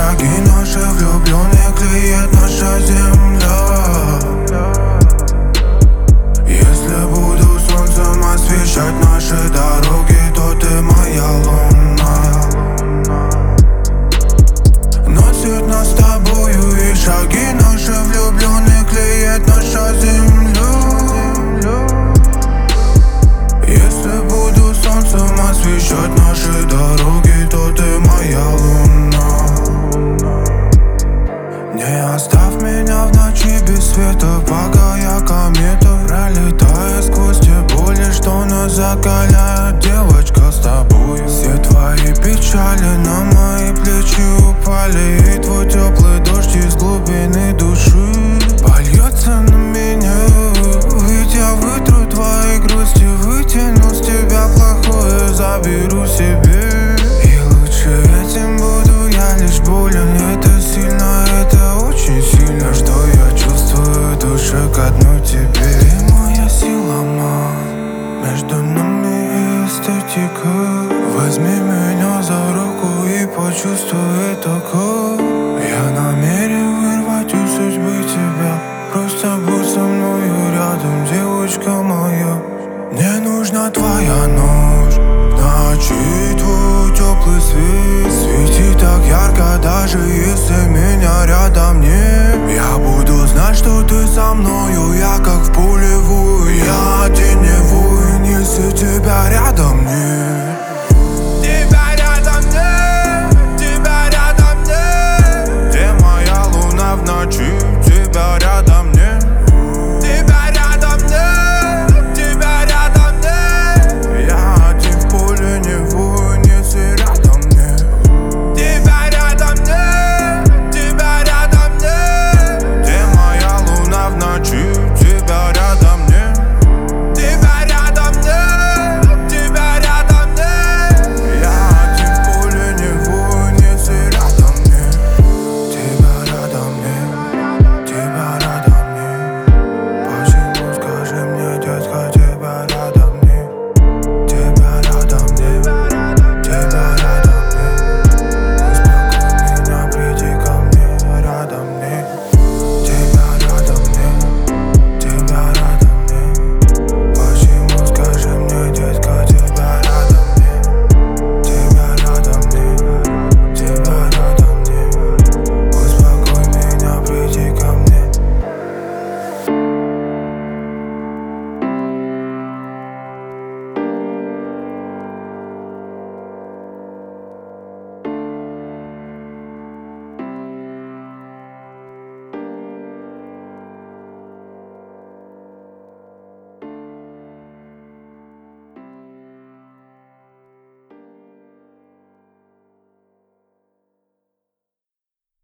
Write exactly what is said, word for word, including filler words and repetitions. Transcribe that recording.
шаги наши влюбленные клеит наша земля. Если буду солнцем освещать наши дороги, то ты моя луна. Носит нас с тобою, и шаги наши влюбленные клеит наша земля. Если буду солнцем освещать наши дороги, то ты моя луна. Не оставь меня в ночи без света, пока я комета, пролетая сквозь те боли, что нас закаляют. Девочка, с тобой все твои печали на мои плечи упали, и твой теплый дождь из глубины души польется на меня. Ведь я вытру твои грусти, вытяну с тебя плохое, заберу себе. И лучше этим буду я лишь болен. Это сильно, это очень сильно, что я чувствую в душе к одной тебе. Ты моя сила, мам, между нами эстетика. Возьми меня за руку и почувствуй это. Я намерен вырвать у судьбы тебя. Просто будь со мною рядом, девочка моя. Мне нужна твоя ночь, ночи твой теплый свет светит так ярко, даже если меня рядом нет. Я буду знать, что ты со мною, я как в пулевую, я теневую.